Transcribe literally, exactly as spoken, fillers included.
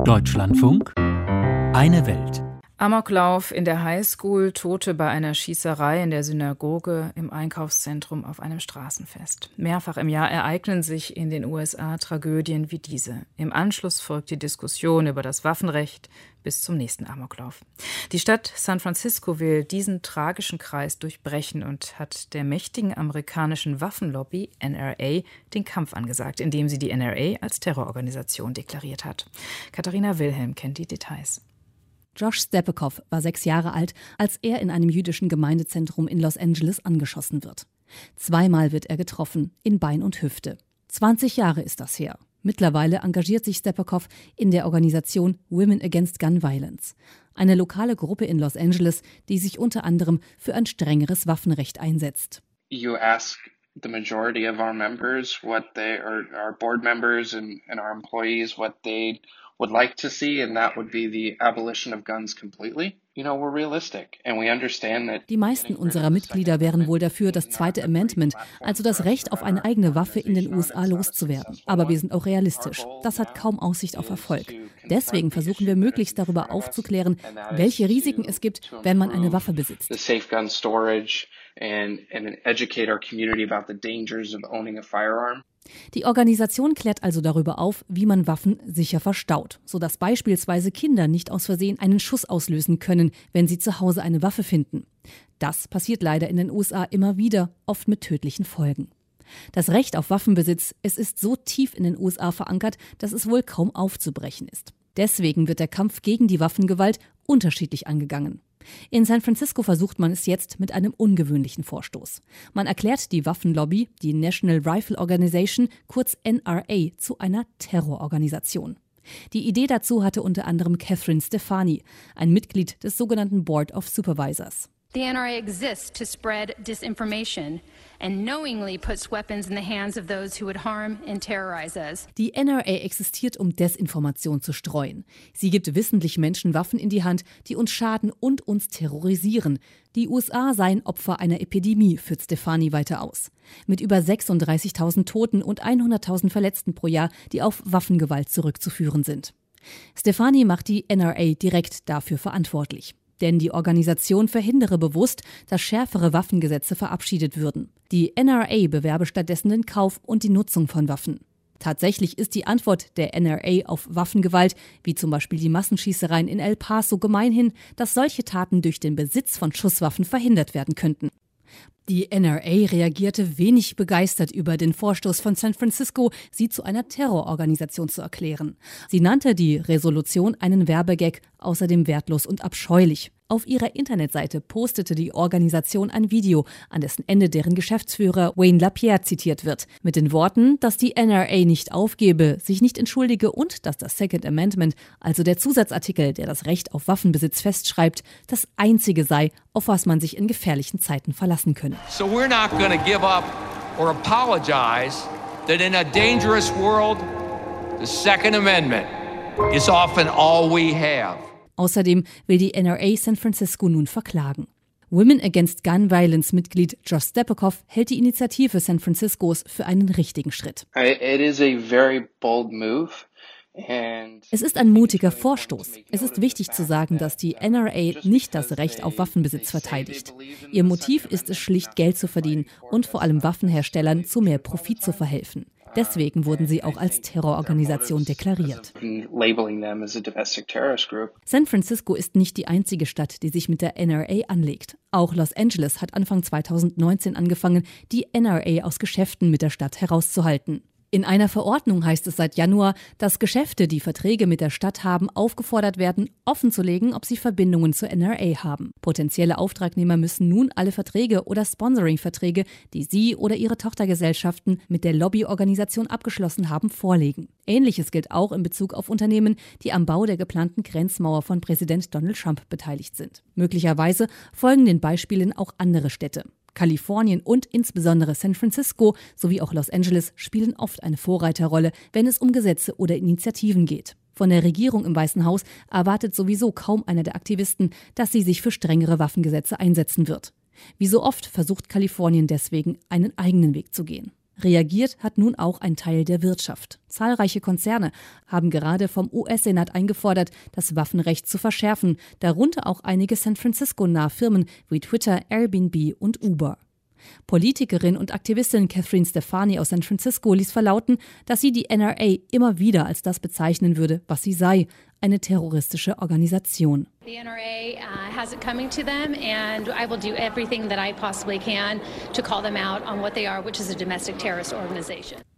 Deutschlandfunk, eine Welt. Amoklauf in der Highschool, Tote bei einer Schießerei in der Synagoge, im Einkaufszentrum, auf einem Straßenfest. Mehrfach im Jahr ereignen sich in den U S A Tragödien wie diese. Im Anschluss folgt die Diskussion über das Waffenrecht bis zum nächsten Amoklauf. Die Stadt San Francisco will diesen tragischen Kreis durchbrechen und hat der mächtigen amerikanischen Waffenlobby N R A den Kampf angesagt, indem sie die N R A als Terrororganisation deklariert hat. Katharina Wilhelm kennt die Details. Josh Stepekov war sechs Jahre alt, als er in einem jüdischen Gemeindezentrum in Los Angeles angeschossen wird. Zweimal wird er getroffen, in Bein und Hüfte. zwanzig Jahre ist das her. Mittlerweile engagiert sich Stepekov in der Organisation Women Against Gun Violence, eine lokale Gruppe in Los Angeles, die sich unter anderem für ein strengeres Waffenrecht einsetzt. You ask the majority of our members what they are, our board members and, and our employees what they would like to see, and that would be the abolition of guns completely. You know, we're realistic and we understand that. Die meisten unserer Mitglieder wären wohl dafür, das zweite Amendment, also das Recht auf eine eigene Waffe in den U S A loszuwerden. Aber wir sind auch realistisch. Das hat kaum Aussicht auf Erfolg. Deswegen versuchen wir möglichst darüber aufzuklären, welche Risiken es gibt, wenn man eine Waffe besitzt. The safe gun storage and and educate our community about the dangers of owning a firearm. Die Organisation klärt also darüber auf, wie man Waffen sicher verstaut, sodass beispielsweise Kinder nicht aus Versehen einen Schuss auslösen können, wenn sie zu Hause eine Waffe finden. Das passiert leider in den U S A immer wieder, oft mit tödlichen Folgen. Das Recht auf Waffenbesitz, es ist so tief in den U S A verankert, dass es wohl kaum aufzubrechen ist. Deswegen wird der Kampf gegen die Waffengewalt unterschiedlich angegangen. In San Francisco versucht man es jetzt mit einem ungewöhnlichen Vorstoß. Man erklärt die Waffenlobby, die National Rifle Organization, kurz N R A, zu einer Terrororganisation. Die Idee dazu hatte unter anderem Catherine Stefani, ein Mitglied des sogenannten Board of Supervisors. The N R A exists to spread disinformation and knowingly puts weapons in the hands of those who would harm and terrorize us. Die N R A existiert, um Desinformation zu streuen. Sie gibt wissentlich Menschen Waffen in die Hand, die uns schaden und uns terrorisieren. Die U S A seien Opfer einer Epidemie, führt Stefani weiter aus. Mit über sechsunddreißigtausend Toten und hunderttausend Verletzten pro Jahr, die auf Waffengewalt zurückzuführen sind. Stefani macht die N R A direkt dafür verantwortlich. Denn die Organisation verhindere bewusst, dass schärfere Waffengesetze verabschiedet würden. Die N R A bewerbe stattdessen den Kauf und die Nutzung von Waffen. Tatsächlich ist die Antwort der N R A auf Waffengewalt, wie zum Beispiel die Massenschießereien in El Paso, gemeinhin, dass solche Taten durch den Besitz von Schusswaffen verhindert werden könnten. Die N R A reagierte wenig begeistert über den Vorstoß von San Francisco, sie zu einer Terrororganisation zu erklären. Sie nannte die Resolution einen Werbegag, außerdem wertlos und abscheulich. Auf ihrer Internetseite postete die Organisation ein Video, an dessen Ende deren Geschäftsführer Wayne LaPierre zitiert wird, mit den Worten, dass die N R A nicht aufgebe, sich nicht entschuldige und dass das Second Amendment, also der Zusatzartikel, der das Recht auf Waffenbesitz festschreibt, das einzige sei, auf was man sich in gefährlichen Zeiten verlassen könne. So we're not going to give up or apologize that in a dangerous world, the Second Amendment is often all we have. Außerdem will die N R A San Francisco nun verklagen. Women Against Gun Violence-Mitglied Josh Stepekov hält die Initiative San Franciscos für einen richtigen Schritt. It is a very bold move. Es ist ein mutiger Vorstoß. Es ist wichtig zu sagen, dass die N R A nicht das Recht auf Waffenbesitz verteidigt. Ihr Motiv ist es schlicht, Geld zu verdienen und vor allem Waffenherstellern zu mehr Profit zu verhelfen. Deswegen wurden sie auch als Terrororganisation deklariert. San Francisco ist nicht die einzige Stadt, die sich mit der N R A anlegt. Auch Los Angeles hat Anfang zweitausendneunzehn angefangen, die N R A aus Geschäften mit der Stadt herauszuhalten. In einer Verordnung heißt es seit Januar, dass Geschäfte, die Verträge mit der Stadt haben, aufgefordert werden, offenzulegen, ob sie Verbindungen zur N R A haben. Potenzielle Auftragnehmer müssen nun alle Verträge oder Sponsoring-Verträge, die sie oder ihre Tochtergesellschaften mit der Lobbyorganisation abgeschlossen haben, vorlegen. Ähnliches gilt auch in Bezug auf Unternehmen, die am Bau der geplanten Grenzmauer von Präsident Donald Trump beteiligt sind. Möglicherweise folgen den Beispielen auch andere Städte. Kalifornien und insbesondere San Francisco sowie auch Los Angeles spielen oft eine Vorreiterrolle, wenn es um Gesetze oder Initiativen geht. Von der Regierung im Weißen Haus erwartet sowieso kaum einer der Aktivisten, dass sie sich für strengere Waffengesetze einsetzen wird. Wie so oft versucht Kalifornien deswegen, einen eigenen Weg zu gehen. Reagiert hat nun auch ein Teil der Wirtschaft. Zahlreiche Konzerne haben gerade vom U S-Senat eingefordert, das Waffenrecht zu verschärfen, darunter auch einige San Francisco-nahe Firmen wie Twitter, Airbnb und Uber. Politikerin und Aktivistin Catherine Stefani aus San Francisco ließ verlauten, dass sie die N R A immer wieder als das bezeichnen würde, was sie sei, eine terroristische Organisation. The N R A uh, has it coming to them, and I will do everything that I possibly can to call them out on what they are, which is a domestic terrorist organization.